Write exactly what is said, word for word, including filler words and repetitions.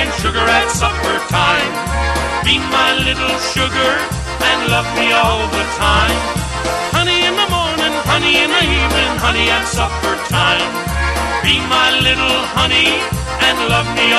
sugar at supper time. Be my little sugar and love me all the time. Honey in the morning, honey in the evening, honey at supper time. Be my little honey and love me